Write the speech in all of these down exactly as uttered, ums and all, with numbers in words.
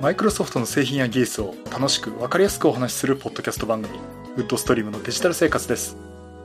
マイクロソフトの製品や技術を楽しく分かりやすくお話しするポッドキャスト番組、ウッドストリームのデジタル生活です。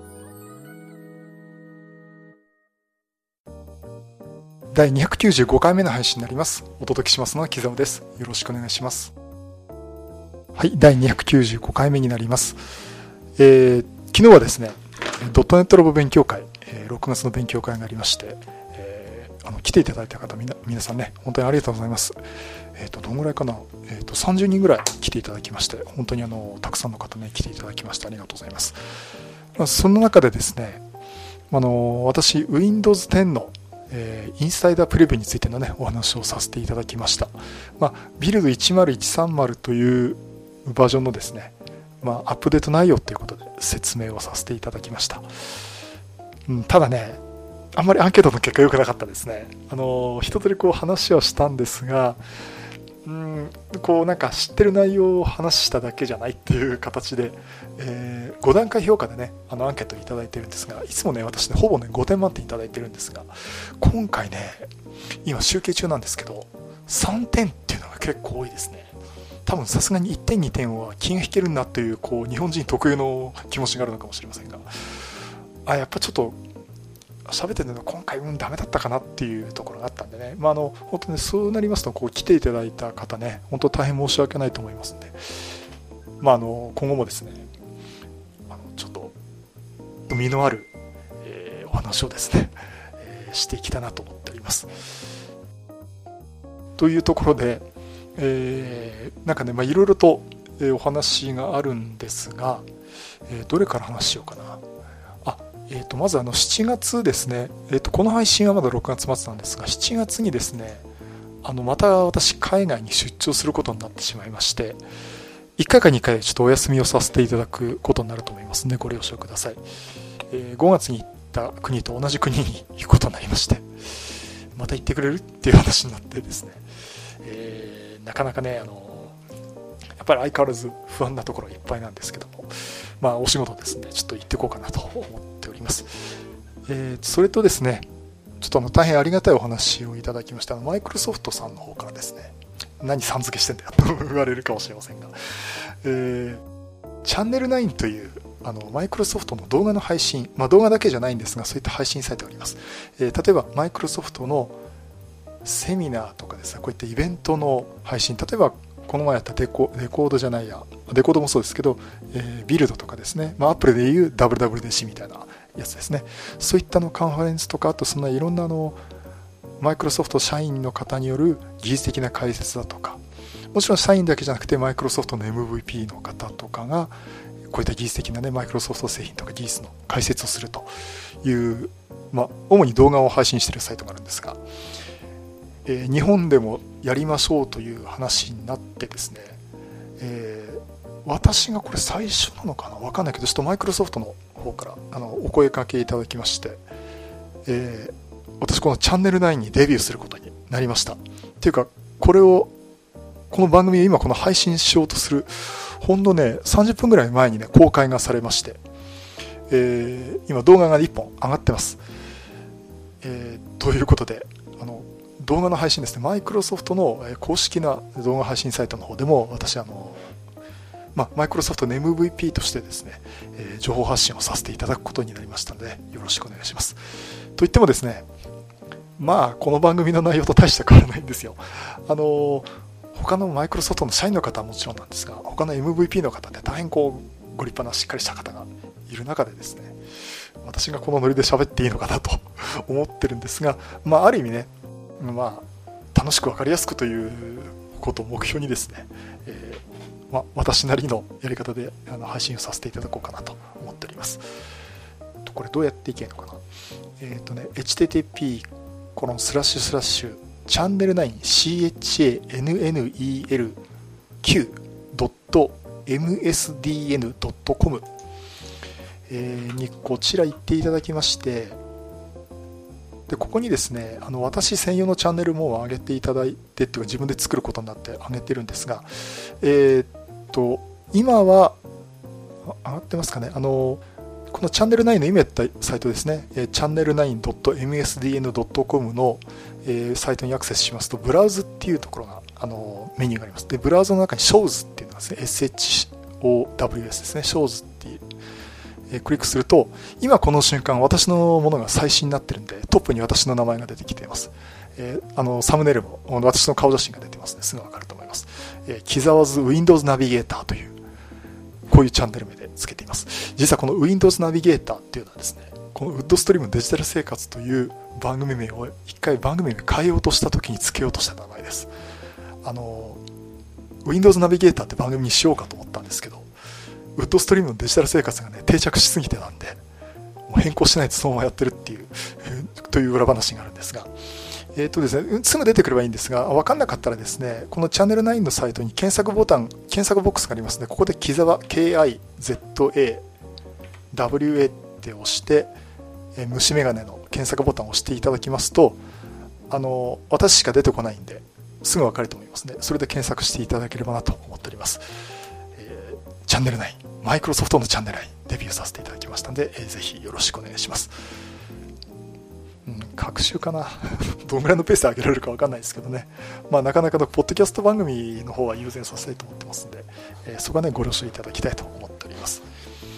だいにひゃくきゅうじゅうごかいめの配信になります。お届けしますのは木澤です。よろしくお願いします。はい、だいにひゃくきゅうじゅうごかいめになります。えー、昨日はですね、ドットネットラボ勉強会、えー、ろくがつの勉強会がありまして、えー、あの来ていただいた方みな皆さんね、本当にありがとうございます。えっと、どんぐらいかな、えっと、さんじゅうにんぐらい来ていただきまして、本当にあのたくさんの方ね来ていただきましてありがとうございます。まあ、その中でですね、あの私 ウィンドウズテン のえー、インサイダープレビューについてのねお話をさせていただきました。まあ、ビルドいちまるいちさんまるというバージョンのですね、まあ、アップデート内容ということで説明をさせていただきました。うん、ただね、あんまりアンケートの結果良くなかったですね。あの一通りこう話はしたんですが、うん、こうなんか知ってる内容を話しただけじゃないっていう形で、えー、ごだんかい評価でねあのアンケートをいただいてるんですが、いつもね私ねほぼねごてん満点いただいてるんですが、今回ね今集計中なんですけどさんてんっていうのが結構多いですね。多分さすがにいってんにてんは気が引けるなという、こう日本人特有の気持ちがあるのかもしれませんが、あやっぱちょっと喋ってるの今回うんダメだったかなっていうところがあったんでね、まあ、あの本当にそうなりますとこう来ていただいた方ね本当大変申し訳ないと思いますんで、まあ、あの今後もですねあのちょっと実のある、えー、お話をですね、えー、していきたいなと思っております。というところで、えー、なんかねまあいろいろと、えー、お話があるんですが、えー、どれから話しようかな。えー、とまずあのしちがつですね、えー、とこの配信はまだろくがつ末なんですが、しちがつにですねあのまた私海外に出張することになってしまいまして、いっかいかにかいちょっとお休みをさせていただくことになると思いますのでご了承ください。えー、ごがつに行った国と同じ国に行くことになりまして、また行ってくれるっていう話になってですね、えー、なかなかねあのやっぱり相変わらず不安なところいっぱいなんですけども、まあお仕事ですねちょっと行ってこうかなと思っております。えー、それとですねちょっとあの大変ありがたいお話をいただきましたマイクロソフトさんの方からですね、何さん付けしてんだよと言われるかもしれませんが、えー、チャンネルナインというあのマイクロソフトの動画の配信、まあ、動画だけじゃないんですがそういった配信サイトがあります。えー、例えばマイクロソフトのセミナーとかですね、こういったイベントの配信、例えばこの前やったデコ、デコードじゃないや、デコードもそうですけど、えー、ビルドとかですね、まあ、アップルでいう ダブリューダブリューディーシー みたいなやつですね。そういったのカンファレンスとか、あとそんないろんなあのマイクロソフト社員の方による技術的な解説だとか、もちろん社員だけじゃなくてマイクロソフトの エムブイピー の方とかがこういった技術的なねマイクロソフト製品とか技術の解説をするという、まあ、主に動画を配信しているサイトがあるんですが、えー、日本でもやりましょうという話になってですね、えー、私がこれ最初なのかな分かんないけど、ちょっとマイクロソフトの方からあのお声掛けいただきまして、えー、私このチャンネルナインにデビューすることになりました。っていうかこれをこの番組を今この配信しようとするほんのねさんじゅっぷんぐらい前にね公開がされまして、えー、今動画がいっぽん上がってます。えー、ということであの動画の配信ですね、マイクロソフトの公式な動画配信サイトの方でも私あの、まあ、マイクロソフトの エムブイピー としてですね、えー、情報発信をさせていただくことになりましたのでよろしくお願いします。といってもですね、まあこの番組の内容と大して変わらないんですよ。あの他のマイクロソフトの社員の方はもちろんなんですが、他の エムブイピー の方って大変こうご立派なしっかりした方がいる中でですね、私がこのノリで喋っていいのかなと思ってるんですが、まあある意味ねまあ、楽しく分かりやすくということを目標にですね、えーまあ、私なりのやり方であの配信をさせていただこうかなと思っております。これどうやっていけるのかな。えっ、ー、とね エイチティーティーピーコロンスラッシュスラッシュチャンネルナイン シーエイチエーエヌエヌイーエルキュードットエムエスディーエヌドットコム にこちら行っていただきまして、でここにですねあの私専用のチャンネルも上げていただいてっていうか自分で作ることになって上げてるんですが、えー、っと今は上がってますかね。あのこのチャンネルナインの今やったサイトですね、チャンネルナインドットエムエスディーエヌドットコム のえー、サイトにアクセスしますと、ブラウズっていうところが、あのメニューがあります。で、ブラウザの中に Shows っていうのがですね、エスエイチオーダブリューエス ですね、Shows っていう、えー、クリックすると、今この瞬間、私のものが最新になってるんで、トップに私の名前が出てきています。えー、あのサムネイルも私の顔写真が出てますね。すぐわかると思います。えー、木沢津 Windows ナビゲーターという、こういうチャンネル名でつけています。実はこの Windows ナビゲーターっていうのはですね、このウッドストリームデジタル生活という番組名を一回番組名変えようとした時につけようとした名前です。あの Windows ナビゲーターって番組にしようかと思ったんですけど、ウッドストリームのデジタル生活がね定着しすぎてなんで、もう変更しないとそのままやってるっていうという裏話があるんですが、えーとですね、すぐ出てくればいいんですが、分かんなかったらですね、このチャンネルナインのサイトに検索ボタン、検索ボックスがありますので、ここで木沢 ケーアイゼットエーダブリューエー って押して、えー、虫眼鏡の検索ボタンを押していただきますと、あの私しか出てこないんですぐ分かると思いますね。それで検索していただければなと思っております。えー、チャンネルナイン、マイクロソフトのチャンネルナインデビューさせていただきましたので、えー、ぜひよろしくお願いします。うん、隔週かなどんぐらいのペースで上げられるか分かんないですけどね、まあ、なかなかのポッドキャスト番組の方は優先させたいと思ってますので、えー、そこはねご了承いただきたいと思っております。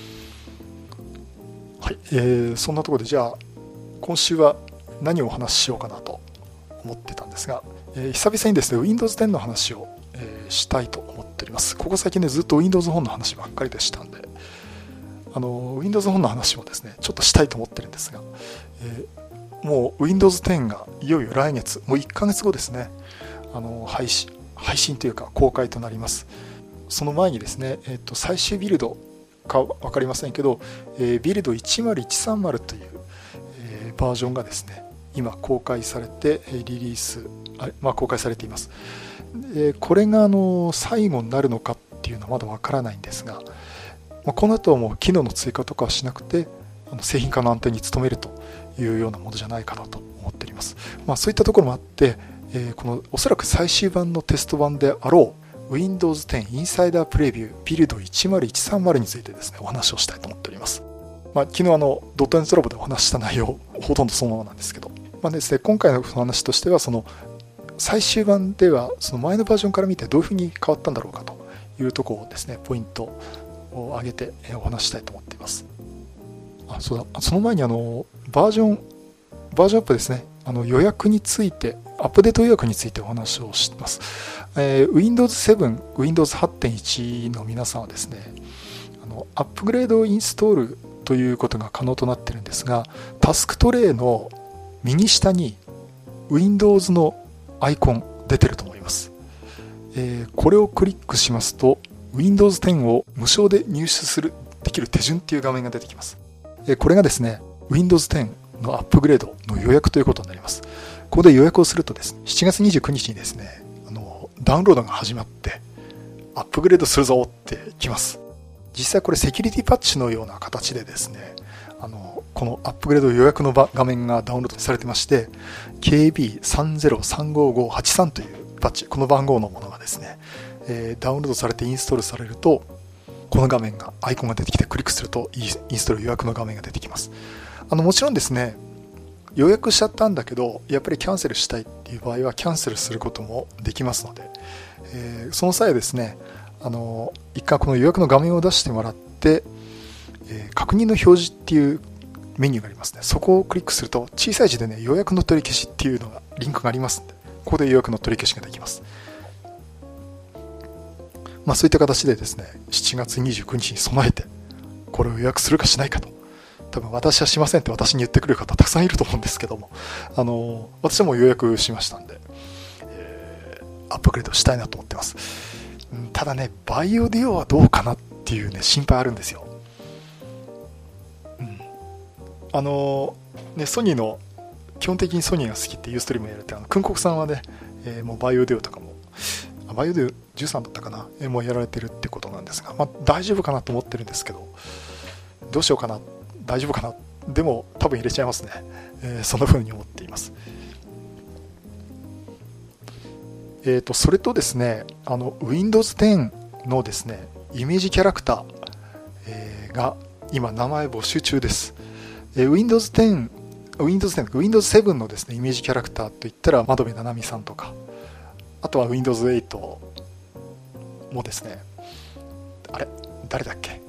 はい、えー、そんなところでじゃあ今週は何をお話ししようかなと思ってたんですが、えー、久々にですね Windows テンの話を、えー、したいと思っております。ここ最近ねずっと Windows 本の話ばっかりでしたんで、あの Windows 本の話もですねちょっとしたいと思ってるんですが、えーもう Windows テンがいよいよ来月、もういっかげつごですね、あの配信、配信というか公開となります。その前にですね、えー、と最終ビルドか分かりませんけど、えー、ビルドいちまるいちさんまるという、えー、バージョンがですね、今公開されてリリース、あまあ、公開されています。でこれがあの最後になるのかっていうのはまだ分からないんですが、まあ、この後はもう機能の追加とかはしなくて、あの製品化の安定に努めるというようなものじゃないかなと思っております。まあ、そういったところもあって、えー、このおそらく最終版のテスト版であろう Windows テンインサイダープレビュービルドいちまるいちさんまるについてですねお話をしたいと思っております。まあ、昨日あのドットネットラボでお話しした内容ほとんどそのままなんですけど、まあですね、今回の話としてはその最終版ではその前のバージョンから見てどういうふうに変わったんだろうかというところをですねポイントを挙げてお話したいと思っています。あ、そうだ、その前にあのバージョンバージョンアップですね、あの予約について、アップデート予約についてお話をします。えー、Windows セブン、Windows はちてんいち の皆さんはですね、あのアップグレードインストールということが可能となっているんですが、タスクトレイの右下に Windows のアイコン出てると思います。えー、これをクリックしますと Windows テンを無償で入手するできる手順っていう画面が出てきます。えー、これがですね Windows テンのアップグレードの予約ということになります。ここで予約をするとですね、しちがつにじゅうくにちにですね、あのダウンロードが始まってアップグレードするぞってきます。実際これセキュリティパッチのような形でですね、あのこのアップグレード予約の画面がダウンロードされてまして、ケービーさんぜろさんごごはちさん というパッチ、この番号のものがですね、えー、ダウンロードされてインストールされると、この画面がアイコンが出てきてクリックするとインストール予約の画面が出てきます。あのもちろんですね、予約しちゃったんだけどやっぱりキャンセルしたいっていう場合はキャンセルすることもできますので、えー、その際はですね、あの一回この予約の画面を出してもらって、えー、確認の表示っていうメニューがありますね。そこをクリックすると小さい字でね、予約の取り消しっていうのがリンクがありますので、ここで予約の取り消しができます。まあ、そういった形でですね、しちがつにじゅうくにちに備えてこれを予約するかしないかと、多分私はしませんって私に言ってくる方たくさんいると思うんですけども、あの私はもう予約しましたんで、えー、アップグレードしたいなと思ってます。ただね、バイオデュオはどうかなっていうね心配あるんですよ。うん、あのね、ソニーの基本的にソニーが好きってユーストリームやるってあのクンコクさんはね、えー、もうバイオデュオとかもバイオデュオじゅうさんだったかな、えー、もうやられてるってことなんですが、まあ、大丈夫かなと思ってるんですけど、どうしようかな、大丈夫かな、でも多分入れちゃいますね、えー、そんな風に思っています。えーと、それとですね、あの Windows テンのですねイメージキャラクター、えー、が今名前募集中です。えー、Windows テン Windows テン、Windows セブンのですね、イメージキャラクターといったら、窓辺七海さんとか、あとは Windows エイトもですね、あれ誰だっけ、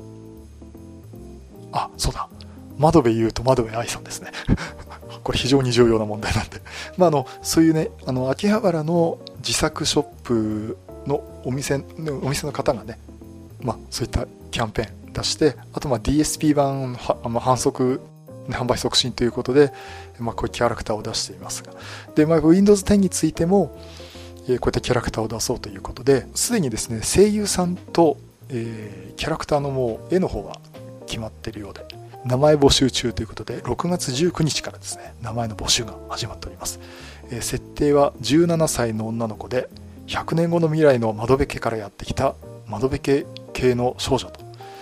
あ、そうだ。窓辺優と窓辺愛さんですね。これ非常に重要な問題なんで。まあ、あの、そういうね、あの、秋葉原の自作ショップのお店の、お店の方がね、まあ、そういったキャンペーン出して、あと、まあ、ディーエスピー 版、まあ、反則、販売促進ということで、まあ、こういうキャラクターを出していますが。で、まあ、Windows テンについても、えー、こういったキャラクターを出そうということで、すでにですね、声優さんと、えー、キャラクターのもう絵の方は決まっているようで、名前募集中ということで、ろくがつじゅうくにちからですね、名前の募集が始まっております。えー、設定はじゅうななさいの女の子で、ひゃくねんごの未来の窓辺家からやってきた窓辺家系の少女と。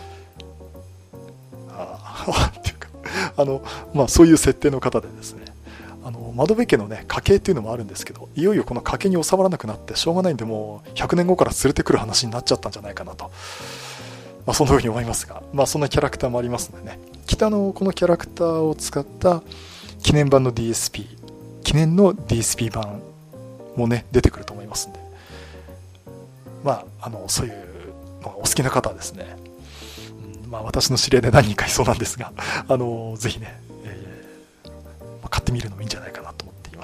あっていうか、あの、まあそういう設定の方でですね、あの、窓辺家のね、家系っていうのもあるんですけど、いよいよこの家系に収まらなくなってしょうがないんで、もうひゃくねんごから連れてくる話になっちゃったんじゃないかなと。まあ、そんな風に思いますが、まあ、そんなキャラクターもありますのでね、北のこのキャラクターを使った記念版の ディーエスピー、記念の ディーエスピー 版もね、出てくると思いますんで、まあ、あの、そういうのがお好きな方はですね、うん、まあ、私の知り合いで何人かいそうなんですが、あの、ぜひね、えーまあ、買ってみるのもいいんじゃないかなと思っています。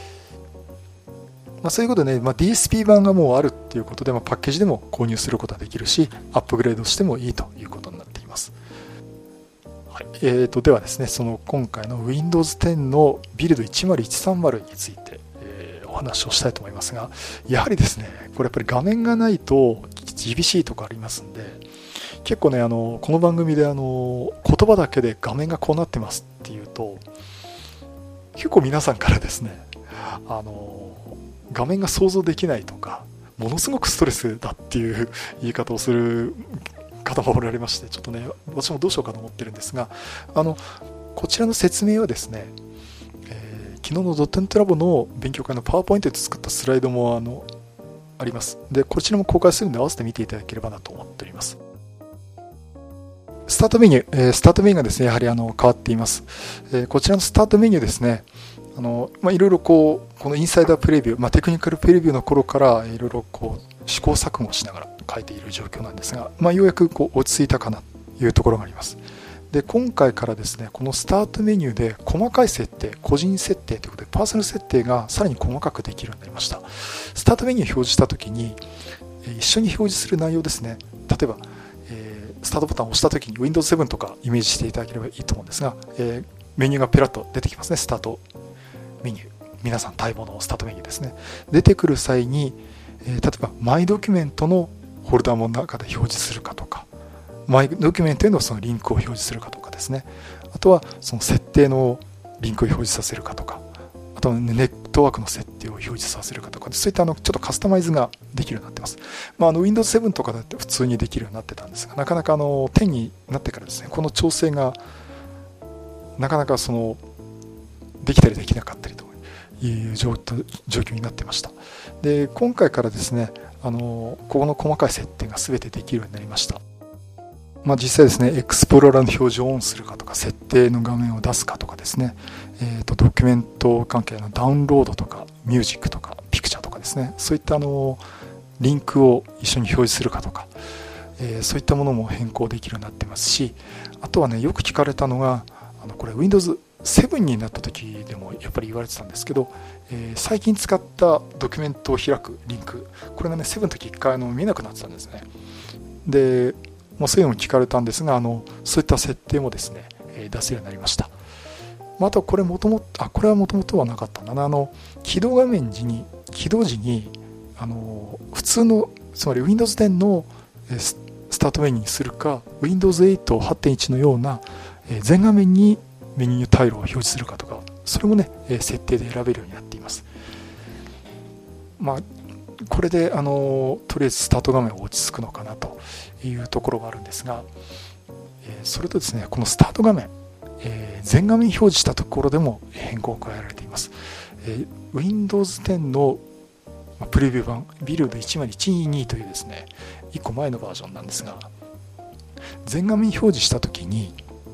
まあ、そういうことでね、まあ、ディーエスピー 版がもうあるっていうことで、まあ、パッケージでも購入することができるし、アップグレードしてもいいということになっています。はい、えー、とではですね、その今回の Windows テンのビルドいちまるいちさんまるについて、えー、お話をしたいと思いますが、やはりですね、これやっぱり画面がないと厳しいとこありますんで、結構ね、あのこの番組であの言葉だけで画面がこうなってますっていうと、結構皆さんからですね、あの画面が想像できないとか、ものすごくストレスだっていう言い方をする方もおられまして、ちょっとね、私もどうしようかと思ってるんですが、あのこちらの説明はですね、えー、昨日のドットネットラボの勉強会のパワーポイントで作ったスライドもあのあります。で、こちらも公開するので合わせて見ていただければなと思っております。スタートメニュー、えー、スタートメニューがですね、やはりあの変わっています。えー、こちらのスタートメニューですね、あのまあ、いろいろこうこのインサイダープレビュー、まあ、テクニカルプレビューの頃からいろいろこう試行錯誤しながら書いている状況なんですが、まあ、ようやくこう落ち着いたかなというところがあります。で、今回からですね、このスタートメニューで細かい設定、個人設定ということでパーソナル設定がさらに細かくできるようになりました。スタートメニューを表示したときに一緒に表示する内容ですね、例えば、えー、スタートボタンを押したときに ウィンドウズセブン とかイメージしていただければいいと思うんですが、えー、メニューがペラッと出てきますね。スタートメニュー、皆さん待望のスタートメニューですね。出てくる際に、えー、例えばマイドキュメントのフォルダの中で表示するかとか、マイドキュメントへのそのリンクを表示するかとかですね、あとはその設定のリンクを表示させるかとか、あとはネットワークの設定を表示させるかとか、そういったあのちょっとカスタマイズができるようになってます。まあ、あの ウィンドウズセブン とかだって普通にできるようになってたんですが、なかなかあのテンになってからですね、この調整がなかなかそのできたりできなかったりという状況になってました。で、今回からですね、あのここの細かい設定が全てできるようになりました。まあ、実際ですね、エクスプローラーの表示をオンするかとか、設定の画面を出すかとかですね、えーと、ドキュメント関係のダウンロードとか、ミュージックとか、ピクチャーとかですね、そういったあのリンクを一緒に表示するかとか、えー、そういったものも変更できるようになってますし、あとはね、よく聞かれたのが、あのこれ ウィンドウズセブン になった時でもやっぱり言われてたんですけど、えー、最近使ったドキュメントを開くリンク、これがね、セブンの時一回あの見えなくなってたんですね。で、まあ、そういうのも聞かれたんですが、あのそういった設定もですね、えー、出せるようになりました。まあ、あとはこれもともと、あ、これはもともとはなかったんだな。あの起動画面時に、起動時に、あの普通の、つまり ウィンドウズテン のスタートメニューにするか、ウィンドウズエイト はちてんいち のような全画面にメニュータイルを表示するかとか、それもね、設定で選べるようになっています。まあ、これであのとりあえずスタート画面は落ち着くのかなというところがあるんですが、それとですね、このスタート画面、全画面表示したところでも変更が加えられています。ウィンドウズテン のプレビュー版ビルドいちまるいちにというですね、いっこまえのバージョンなんですが、全画面表示したときに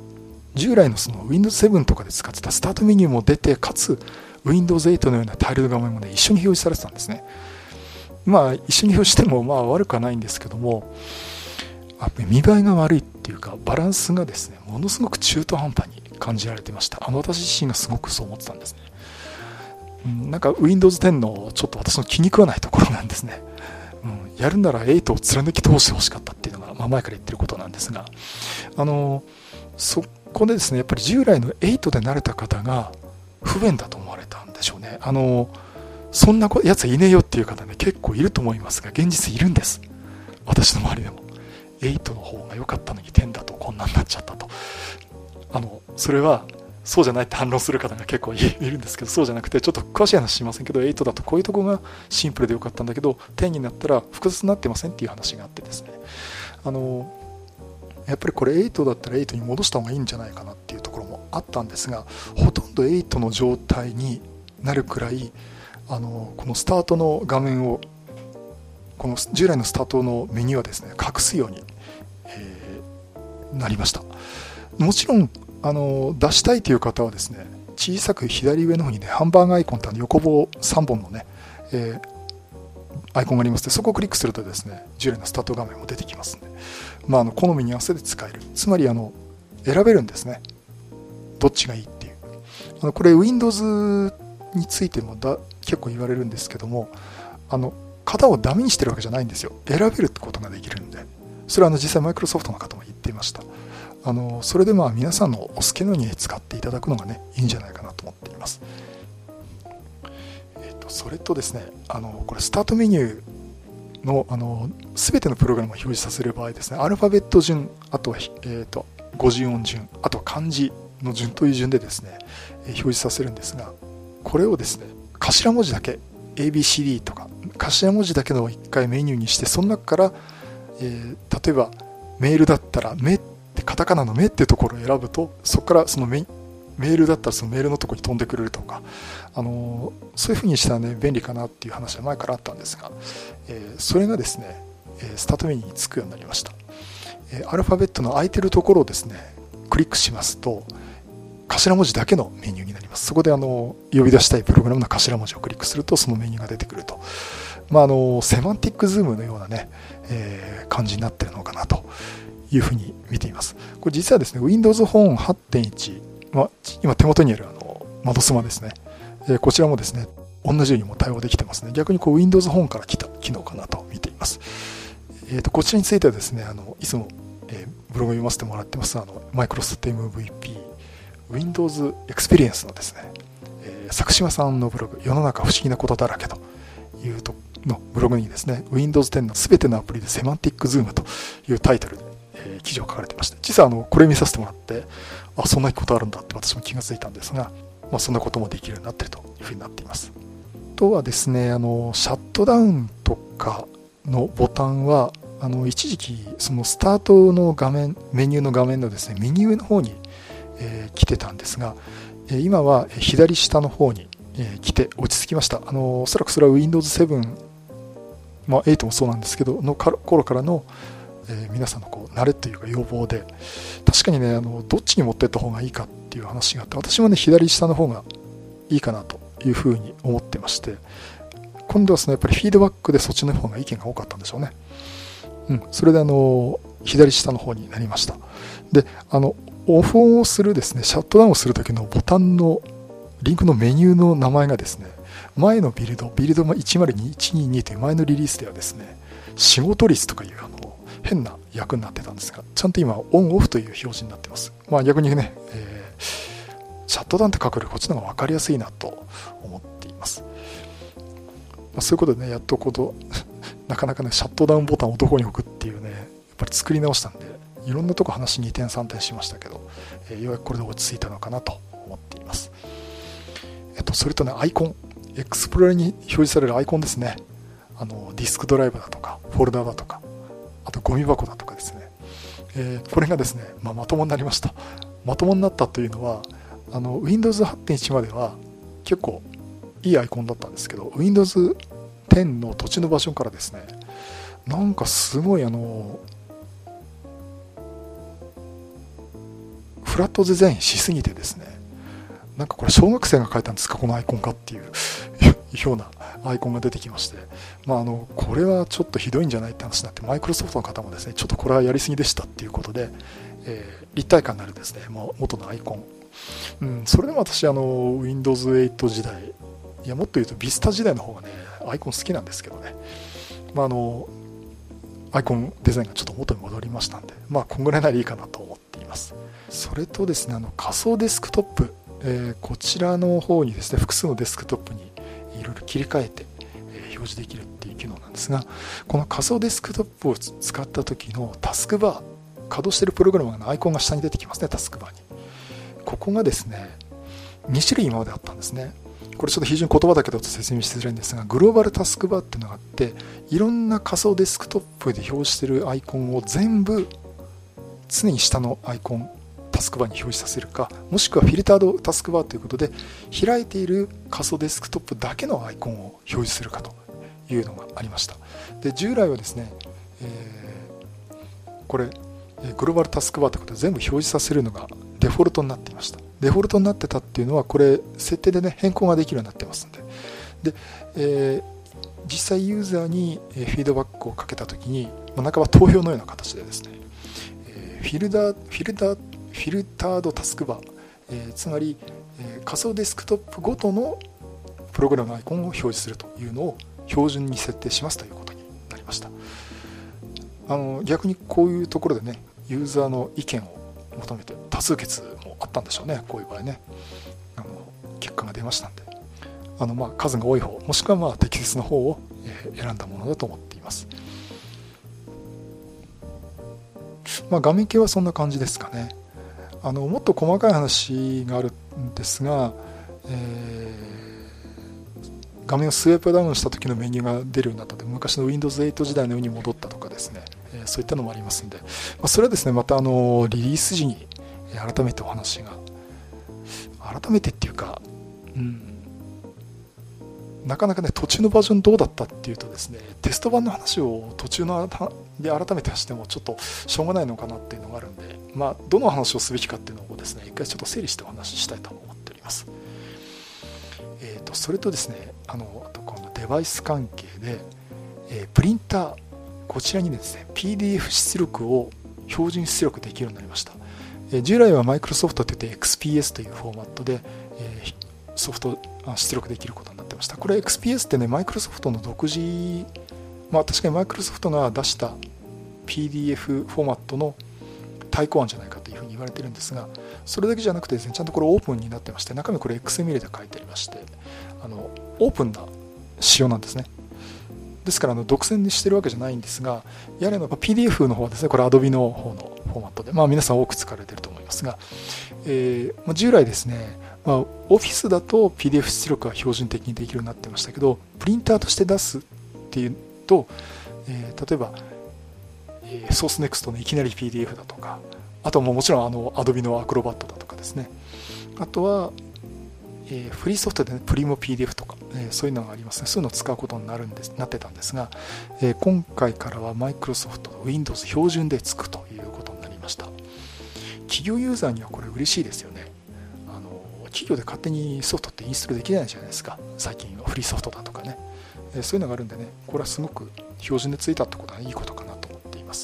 従来のその ウィンドウズセブン とかで使ってたスタートメニューも出て、かつ ウィンドウズエイト のようなタイルド画面もね、一緒に表示されてたんですね。まあ一緒に表示してもまあ悪くはないんですけども、見栄えが悪いっていうか、バランスがですね、ものすごく中途半端に感じられてました。あの私自身がすごくそう思ってたんですね。うん、なんか ウィンドウズテン のちょっと私の気に食わないところなんですね。うん、やるならエイトを貫き通してほしかったっていうのが、まあ、前から言ってることなんですが、あのそこでですね、やっぱり従来のエイトで慣れた方が不便だと思われたんでしょうね。あのそんなやつはいねえよっていう方ね、結構いると思いますが、現実いるんです。私の周りでもエイトの方が良かったのにテンだとこんなになっちゃったと。あのそれはそうじゃないって反論する方が結構いるんですけど、そうじゃなくて、ちょっと詳しい話しませんけど、エイトだとこういうところがシンプルで良かったんだけど、テンになったら複雑になってませんっていう話があってですね、あのやっぱりこれエイトだったらエイトに戻した方がいいんじゃないかなっていうところもあったんですが、ほとんどエイトの状態になるくらい、あのこのスタートの画面を、この従来のスタートのメニューはですね、隠すように、えー、なりました。もちろんあの出したいという方はですね、小さく左上の方にね、ハンバーガーアイコンと横棒さんぼんのね、えー、アイコンがありますので、そこをクリックするとですね、従来のスタート画面も出てきますので、まあ、あの好みに合わせて使える。つまりあの選べるんですね。どっちがいいっていう。あのこれ Windows についてもだ結構言われるんですけども、あの型をダメにしてるわけじゃないんですよ。選べるってことができるんで、それはあの実際マイクロソフトの方も言っていました。あのそれでまあ皆さんのお好きなように使っていただくのがね、いいんじゃないかなと思っています。えー、とそれとですね、あのこれスタートメニューのあの全てのプログラムを表示させる場合ですね、アルファベット順、あとは、えー、とごじゅう音順、あとは漢字の順という順でですね、表示させるんですが、これをですね、頭文字だけ エービーシーディー とか頭文字だけのをいっかいメニューにして、その中から、えー、例えばメールだったらメってカタカナのメっていうところを選ぶと、そこからその メ, メールだったらそのメールのところに飛んでくれるとか、あのー、そういう風にしたらね、便利かなっていう話は前からあったんですが、えー、それがですね、スタートメニューにつくようになりました。えー、アルファベットの空いてるところをですね、クリックしますと頭文字だけのメニューになります。そこであの呼び出したいプログラムの頭文字をクリックするとそのメニューが出てくると、まあ、あのセマンティックズームのようなね、えー、感じになっているのかなというふうに見ています。これ実はですね、Windows Phone はちてんいち、まあ、今手元にあるあの窓スマですね、えー、こちらもですね、同じようにも対応できてますね。逆にこう Windows Phone から来た機能かなと見ています。えー、とこちらについてはですね、あのいつも、えー、ブログを読ませてもらってますあのマイクロソフト エムブイピーWindows Experience のですね、えー、作島さんのブログ、世の中不思議なことだらけというとのブログにですね、Windows テンのすべてのアプリでセマンティックズームというタイトルで、えー、記事を書かれていました。実はあのこれ見させてもらって、あ、そんなことあるんだって私も気がついたんですが、まあ、そんなこともできるようになっているというふうになっています。あとはですね、あのシャットダウンとかのボタンは、あの一時期そのスタートの画面、メニューの画面のですね、右上の方にえー、来てたんですが、えー、今は左下の方に、えー、来て落ち着きました。あのー、おそらくそれは Windows セブン、まあ、エイトもそうなんですけどの頃からの、えー、皆さんのこう慣れというか要望で、確かにね、あのどっちに持っていった方がいいかっていう話があって、私もね、左下の方がいいかなというふうに思ってまして、今度はそのやっぱりフィードバックでそっちの方が意見が多かったんでしょうね。うん、それであの左下の方になりました。で、あのオフオンをするですね、シャットダウンをするときのボタンのリンクのメニューの名前がですね、前のビルド、ビルドいちまるにいちにーにという前のリリースではですね、仕事率とかいうあの変な訳になってたんですが、ちゃんと今オンオフという表示になっています。まあ逆にね、えー、シャットダウンって書くよりこっちの方が分かりやすいなと思っています。まあ、そういうことでね、やっとこのなかなかね、シャットダウンボタンをどこに置くっていうね、やっぱり作り直したんで、いろんなとこ話にてんさんてんしましたけど、えー、ようやくこれで落ち着いたのかなと思っています。えっと、それとね、アイコン、エクスプローラーに表示されるアイコンですね。あのディスクドライブだとか、フォルダだとか、あとゴミ箱だとかですね。えー、これがですね、まあ、まともになりました。まともになったというのは、あの Windows はちてんいちまでは結構いいアイコンだったんですけど、Windows テンの土地の場所からですね、なんかすごいあのフラットデザインしすぎてですね、なんかこれ小学生が描いたんですかこのアイコンかっていうようなアイコンが出てきまして、まあ、あのこれはちょっとひどいんじゃないって話になって、マイクロソフトの方もですね、ちょっとこれはやりすぎでしたっていうことで、えー、立体感のあるですね、もう元のアイコン、うん、それでも私あの ウィンドウズエイト 時代、いやもっと言うと ビスタ 時代の方がねアイコン好きなんですけどね、まあ、あのアイコンデザインがちょっと元に戻りましたんで、まあこんぐらいならいいかなと思っています。それとですね、あの仮想デスクトップ、えー、こちらの方にですね、複数のデスクトップにいろいろ切り替えて、えー、表示できるっていう機能なんですが、この仮想デスクトップを使った時のタスクバー、稼働しているプログラムのアイコンが下に出てきますね、タスクバーに。ここがですね、に種類今まであったんですね。これちょっと非常に言葉だけだと説明しづらいんですが、グローバルタスクバーっていうのがあって、いろんな仮想デスクトップで表示しているアイコンを全部常に下のアイコンタスクバーに表示させるか、もしくはフィルタードタスクバーということで開いている仮想デスクトップだけのアイコンを表示するかというのがありました。で従来はですね、えー、これグローバルタスクバーということで全部表示させるのがデフォルトになっていました。デフォルトになってたっていうのは、これ設定でね変更ができるようになってますんで、で、えー、実際ユーザーにフィードバックをかけたときに、半ば投票のような形でですね、フィルター、フィルター、フィルタードタスクバー、えー、つまり、えー、仮想デスクトップごとのプログラムのアイコンを表示するというのを標準に設定しますということになりました。あの逆にこういうところでね、ユーザーの意見を求めて多数決もあったんでしょうね。こういう場合ね、あの結果が出ましたんで、あのまあ数が多い方、もしくはまあ適切な方を選んだものだと思っています。まあ、画面系はそんな感じですかね。あのもっと細かい話があるんですが、えー、画面をスワイプダウンした時のメニューが出るようになったので、昔の ウィンドウズエイト 時代のように戻ったとかですね、えー、そういったのもありますので、まあ、それはですねまたあのリリース時に改めてお話が改めてっていうか、うん、なかなかね途中のバージョンどうだったっていうとですね、テスト版の話を途中ので改めてしてもちょっとしょうがないのかなっていうのがあるんで、まあ、どの話をすべきかっていうのをですね一回ちょっと整理してお話ししたいと思っております。えーと、それとですね、あのあとこのデバイス関係で、えー、プリンター、こちらにですね ピーディーエフ 出力を標準出力できるようになりました。えー、従来はマイクロソフトといって エックスピーエス というフォーマットで、えー、ソフト出力できることになってました。これ エックスピーエス ってね、マイクロソフトの独自、まあ確かにマイクロソフトが出した ピーディーエフ フォーマットの対抗案じゃないかというふうに言われているんですが、それだけじゃなくてですね、ちゃんとこれオープンになってまして、中身これ エックスエムエル で書いてありまして、あのオープンな仕様なんですね。ですからあの独占にしてるわけじゃないんですが、やはり ピーディーエフ の方はですね、これ Adobe の方のフォーマットで、まあ皆さん多く使われていると思いますが、えー、従来ですね、まあ、Office だと ピーディーエフ 出力は標準的にできるようになってましたけど、プリンターとして出すっていうと、えー、例えば、えー、SourceNext のいきなり ピーディーエフ だとか、あとはもうもちろんあの Adobe の Acrobat だとかですね、あとは、えー、フリーソフトで、ね、Primo ピーディーエフ とか、えー、そういうのがありますね。そういうのを使うことになるんですなってたんですが、えー、今回からは Microsoft の Windows 標準でつくということになりました。企業ユーザーにはこれ嬉しいですよね。企業で勝手にソフトってインストールできないじゃないですか。最近はフリーソフトだとかね、えそういうのがあるんでね、これはすごく標準でついたってことはいいことかなと思っています。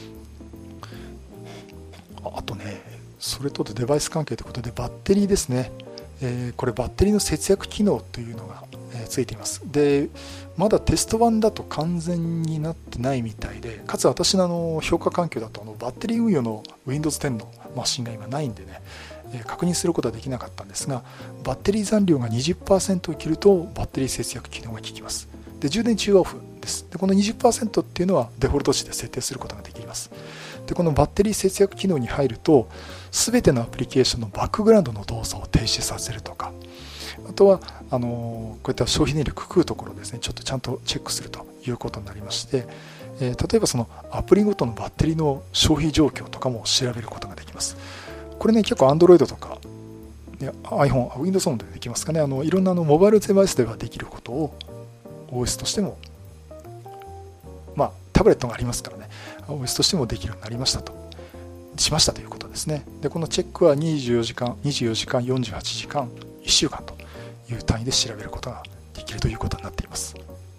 あ, あとね、それとデバイス関係ということでバッテリーですね、えー、これバッテリーの節約機能というのが、えー、ついています。でまだテスト版だと完全になってないみたいで、かつ私のあの評価環境だとあのバッテリー運用の ウィンドウズテンのマシンが今ないんでね、確認することはできなかったんですが、バッテリー残量が にじゅっパーセント を切るとバッテリー節約機能が効きます。で充電中はオフです。でこの にじゅっパーセント っていうのはデフォルト値で設定することができます。でこのバッテリー節約機能に入ると、全てのアプリケーションのバックグラウンドの動作を停止させるとか、あとはあのこういった消費電力食うところですね、ちょっとちゃんとチェックするということになりまして、えー、例えばそのアプリごとのバッテリーの消費状況とかも調べることができます。これね、結構 Android とか iPhone、Windows でできますかね。あのいろんなあのモバイルデバイスではできることを オーエス としても、まあタブレットがありますからね、オーエス としてもできるようになりましたと。 しましたということですね。で、このチェックはにじゅうよじかん、にじゅうよじかん、よんじゅうはちじかん、いっしゅうかんという単位で調べることができるということになっています。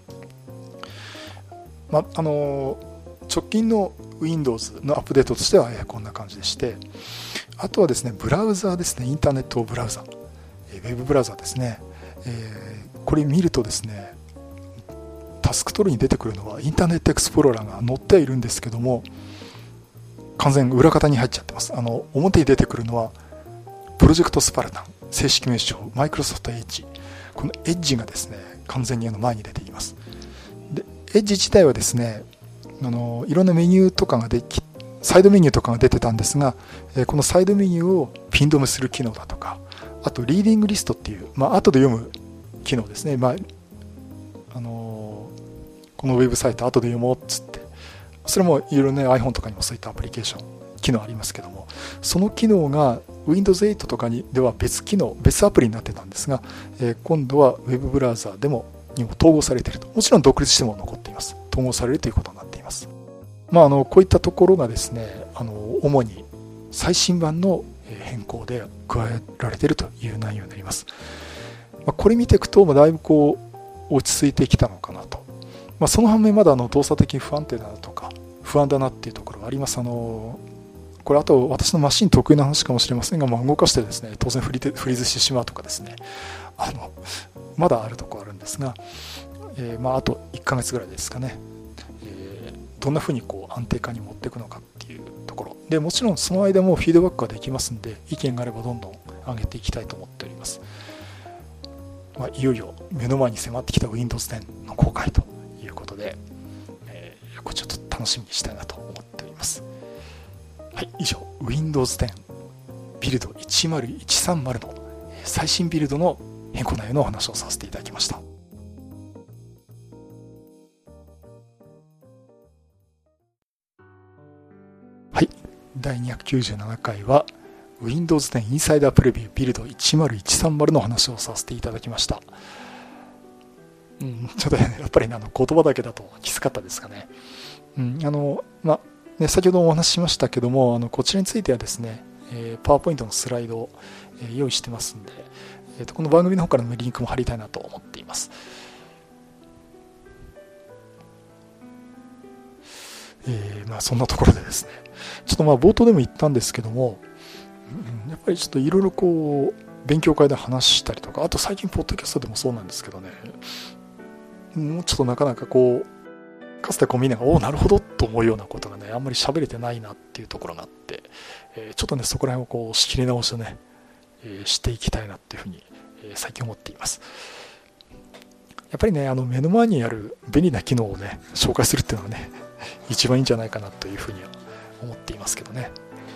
まあ、あの直近の Windows のアップデートとしてはこんな感じでして、あとはですね、ブラウザーですね、インターネットブラウザ、ウェブブラウザですね、えー、これ見るとですね、タスクトルに出てくるのはインターネットエクスプローラーが載ってはいるんですけども、完全裏方に入っちゃってます。あの表に出てくるのはプロジェクトスパルタン、正式名称マイクロソフトエッジ、このエッジがですね完全にあの前に出ています。でエッジ自体はですね、あのいろんなメニューとかができサイドメニューとかが出てたんですが、このサイドメニューをピン止めする機能だとか、あとリーディングリストっていう、まあ後で読む機能ですね。まああのこのウェブサイト後で読もうっつって、それもいろいろね iPhone とかにもそういったアプリケーション機能ありますけども、その機能が ウィンドウズエイト とかにでは別機能別アプリになってたんですが、えー、今度はウェブブラウザーでもにも統合されていると。もちろん独立しても残っています。統合されるということになっています。まあ、あのこういったところがですね、あの主に最新版の変更で加えられているという内容になります。まあ、これ見ていくとだいぶこう落ち着いてきたのかなと。まあ、その反面まだあの動作的に不安定だなとか不安だなっていうところがあります。あのこれあと私のマシン得意な話かもしれませんが、まあ、動かしてですね当然フリフリーズしてしまうとかですね、あのまだあるところあるんですが、えー、まああといっかげつぐらいですかね、えー、どんなふうにこう安定化に持っていくのかっていうところで、もちろんその間もフィードバックができますんで、意見があればどんどん上げていきたいと思っております。まあ、いよいよ目の前に迫ってきた ウィンドウズテン の公開ということで、えー、これちょっと楽しみにしたいなと思っております。はい、以上 ウィンドウズテン ビルドいちまるいちさんまるの最新ビルドの変更内容のお話をさせていただきました。はい、だいにひゃくきゅうじゅうななかいは ウィンドウズテン インサイダープレビュービルドいちまるいちさんまるの話をさせていただきました。うん、ちょっとね、やっぱり、ね、あの言葉だけだときつかったですかね。うん、あのまあね、先ほどお話ししましたけども、あのこちらについてはですね、えー、パワーポイントのスライドを、えー、用意してますんで、えーと、この番組の方からのリンクも貼りたいなと思っています。えーまあ、そんなところでですね、ちょっとまあ冒頭でも言ったんですけども、うん、やっぱりちょっといろいろこう勉強会で話したりとか、あと最近ポッドキャストでもそうなんですけどね、もうちょっとなかなかこうかつてこうみんながおおなるほどと思うようなことがねあんまり喋れてないなっていうところがあって、えー、ちょっとねそこら辺をこう仕切り直してね、えー、していきたいなっていうふうに、えー、最近思っています。やっぱりねあの目の前にある便利な機能をね紹介するっていうのはね一番いいんじゃないかなというふうには思っていますけどね。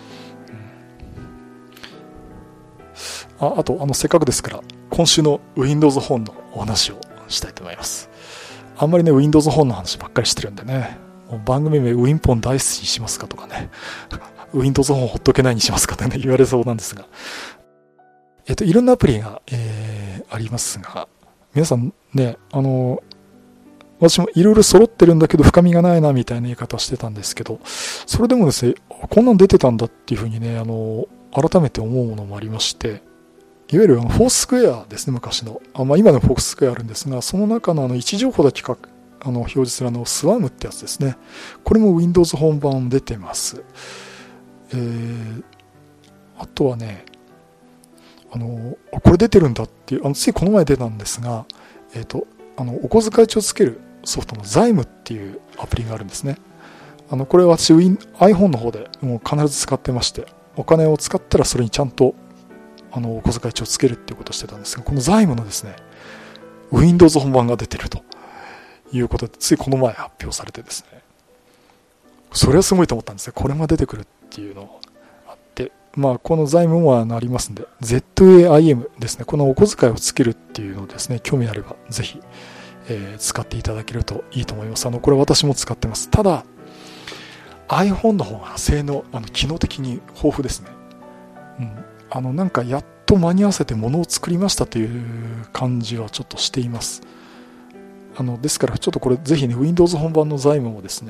うん、あ, あとあのせっかくですから今週の Windows 本のお話をしたいと思います。あんまりね Windows 本の話ばっかりしてるんでね、もう番組名 ウィンポン大好きにしますかとかねWindows 本ほっとけないにしますかってね言われそうなんですが、えっといろんなアプリが、えー、ありますが、皆さんねあの私もいろいろ揃ってるんだけど深みがないなみたいな言い方してたんですけど、それでもですねこんなん出てたんだっていうふうにねあの改めて思うものもありまして、いわゆるあのフォースクエアですね、昔の。あまあ、今でもフォースクエアあるんですが、その中のあの位置情報だけかあの表示するあのスワームってやつですね。これも Windows 本番出てます。えー、あとはね、あの、これ出てるんだっていう、あのついこの前出たんですが、えっと、あの、お小遣い帳をつけるソフトの財務っていうアプリがあるんですね。あの、これ私 iPhone の方でもう必ず使ってまして、お金を使ったらそれにちゃんとあのお小遣い帳をつけるっていうことをしてたんですが、この財務のですね Windows 本番が出てるということで、ついこの前発表されてですね、それはすごいと思ったんですね。これが出てくるっていうのがあって、まあこの財務もありますんで ゼットエーアイエム ですね、このお小遣いをつけるっていうのをですね興味あればぜひ、えー、使っていただけるといいと思います。あのこれ私も使ってます。ただ iPhone の方が性能あの機能的に豊富ですね。うんあのなんかやっと間に合わせてものを作りましたという感じはちょっとしています。あのですからちょっとこれぜひね Windows 本番の財務もですね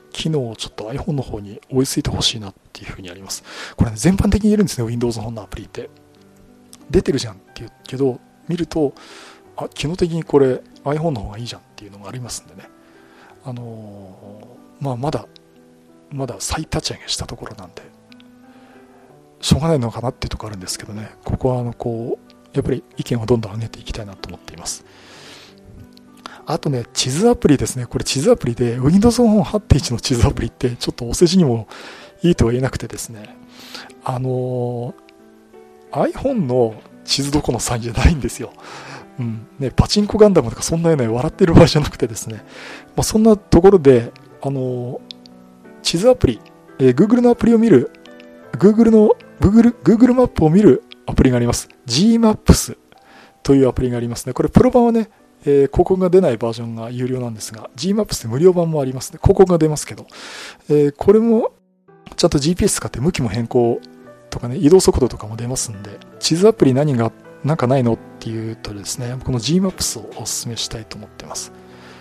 機能をちょっと iPhone の方に追いついてほしいなっていうふうにあります。これね、全般的に言えるんですね、Windows 本のアプリって。出てるじゃんって言うけど、見ると、あ、機能的にこれ iPhone の方がいいじゃんっていうのがありますんでね。あのー、まあまだ、まだ再立ち上げしたところなんで、しょうがないのかなっていうところあるんですけどね、ここはあの、こう、やっぱり意見をどんどん上げていきたいなと思っています。あとね、地図アプリですね。これ地図アプリで Windows 本 はちてんいち の地図アプリってちょっとお世辞にもいいとは言えなくてですね、あのー、iPhone の地図どこのサインじゃないんですよ。うん。ね、パチンコガンダムとかそんなような笑ってる場合じゃなくてですね、まあ、そんなところで、あのー、地図アプリ、えー、Google のアプリを見る、Google の、Google、Google マップを見るアプリがあります。Gmaps というアプリがありますね。これプロ版はね、えー、広告が出ないバージョンが有料なんですが、Gmaps で無料版もありますね。広告が出ますけど、えー、これもちゃんと ジーピーエス 使って向きも変更とかね、移動速度とかも出ますんで、地図アプリ何が、なんかないのっていうとですね、この Gmaps をお勧めしたいと思ってます。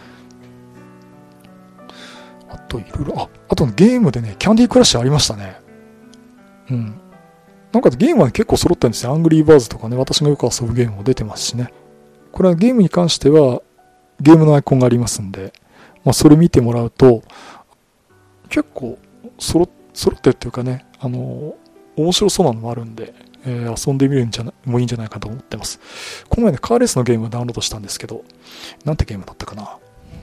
あといろいろ、あ、あとゲームでね、キャンディークラッシュありましたね。うん。なんかゲームは、ね、結構揃ってるんですよ。アングリーバーズとかね、私がよく遊ぶゲームも出てますしね。これはゲームに関してはゲームのアイコンがありますんで、まあ、それ見てもらうと結構揃揃ってるっていうかね、あの面白そうなのもあるんで、えー、遊んでみるんじゃなもいいんじゃないかと思ってます。この前ね、カーレースのゲームをダウンロードしたんですけど、なんてゲームだったかな、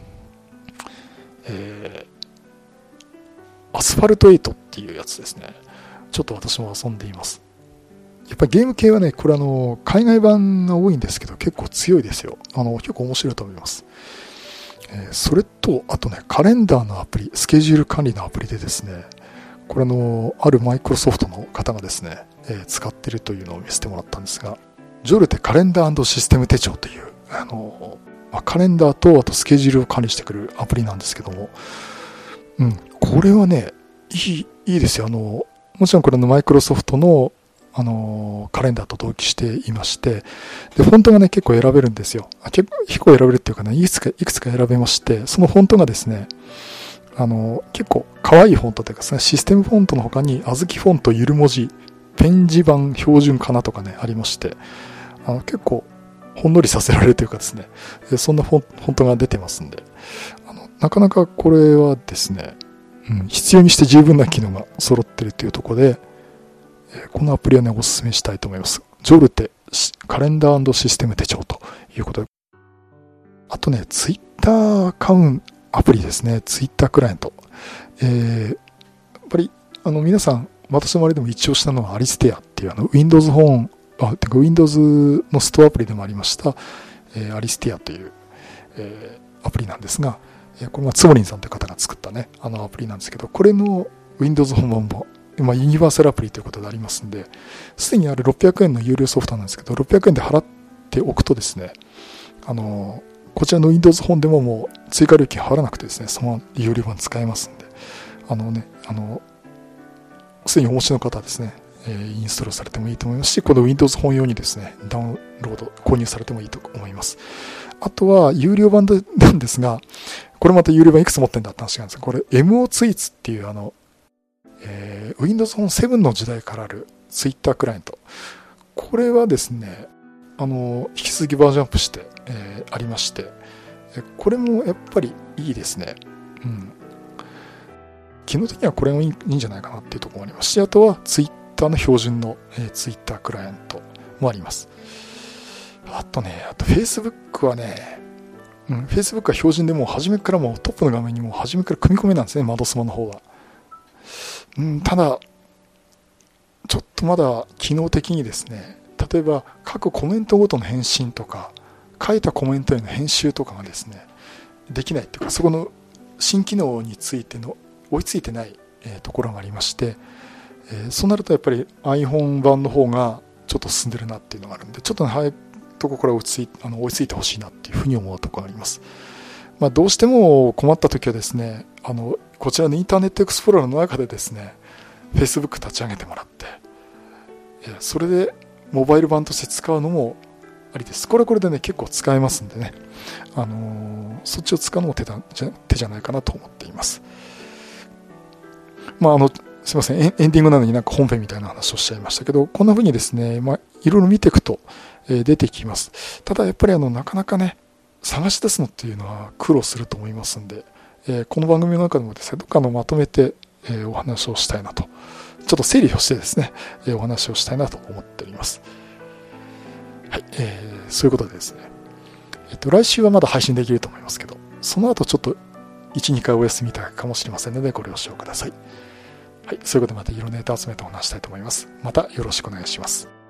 えー、アスファルトエイトっていうやつですね。ちょっと私も遊んでいます。やっぱりゲーム系はね、これあの、海外版が多いんですけど、結構強いですよ。あの、結構面白いと思います。えー、それと、あとね、カレンダーのアプリ、スケジュール管理のアプリでですね、これあの、あるマイクロソフトの方がですね、えー、使ってるというのを見せてもらったんですが、ジョルテカレンダー&システム手帳という、あの、まあ、カレンダーと、あとスケジュールを管理してくるアプリなんですけども、うん、これはね、いい、いいですよ。あの、もちろんこれのマイクロソフトのあのカレンダーと同期していまして、で、フォントがね、結構選べるんですよ。結構選べるっていうかね、いくつか、いくつか選べまして、そのフォントがですね、あの、結構可愛いフォントというかですね、システムフォントの他に、あずきフォント、ゆる文字、ペン字版標準かなとかね、ありまして、あの結構ほんのりさせられるというかですね、そんなフォン、フォントが出てますんで、あのなかなかこれはですね、うん、必要にして十分な機能が揃ってるというところで、このアプリはね、お勧めしたいと思います。ジョルテカレンダー&システム手帳ということで。あとね、ツイッターアカウント、アプリですね。ツイッタークライアント。えー、やっぱり、あの、皆さん、私の周りでも一応したのはアリステアっていう、あの、Windows 本、あ、てか Windows のストアアプリでもありました、えー、アリステアという、えー、アプリなんですが、えー、これはつもりんさんという方が作ったね、あのアプリなんですけど、これの Windows 本番もまあ、ユニバーサルアプリということでありますんで、すでにあるろっぴゃくえんの有料ソフトなんですけど、ろっぴゃくえんで払っておくとですね、あの、こちらの Windows 本でももう追加料金払わなくてですね、その有料版使えますんで、あのね、あの、すでにお持ちの方はですね、えー、インストールされてもいいと思いますし、この Windows 本用にですね、ダウンロード、購入されてもいいと思います。あとは、有料版なんですが、これまた有料版いくつ持ってんだって話なんですが、これ エムオー ツイーツっていうあの、えー、Windows 本セブンの時代からある Twitter クライアント。これはですね、あの、引き続きバージョンアップして、えー、ありまして、これもやっぱりいいですね。うん。機能的にはこれもいい、いいんじゃないかなっていうところもありますし、あとは Twitter の標準の、えー、Twitter クライアントもあります。あとね、あと Facebook はね、うん、Facebook は標準でもう初めからもうトップの画面にもう初めから組み込めなんですね、窓スマの方は。うん、ただ、ちょっとまだ機能的にですね、例えば各コメントごとの返信とか、書いたコメントへの編集とかがですね、できないっていうか、そこの新機能についての追いついてない、えー、ところがありまして、えー、そうなるとやっぱり iPhone 版の方がちょっと進んでるなっていうのがあるんで、ちょっと早いところから追いつい、あの追いついてほしいなっていうふうに思うところがあります。まあ、どうしても困った時はですね、あのこちらのインターネットエクスプローラーの中でですね、Facebook 立ち上げてもらって、それでモバイル版として使うのもありです。これはこれでね、結構使えますんでね、あのー、そっちを使うのも手だ、手じゃないかなと思っています。 まあ、あの、すいません、エンディングなのになんか本編みたいな話をしちゃいましたけど、こんな風にですね、まあ、いろいろ見ていくと、えー、出てきます。ただやっぱりあの、なかなかね、探し出すのっていうのは苦労すると思いますんで、えー、この番組の中でもですね、どっかのまとめて、えー、お話をしたいなと、ちょっと整理をしてですね、えー、お話をしたいなと思っております。はい、えー、そういうことでですね、えっと、来週はまだ配信できると思いますけど、その後ちょっといち、にかいお休みいただくかもしれませんので、ご了承ください。はい、そういうことでまたいろんなネタ集めてお話したいと思います。またよろしくお願いします。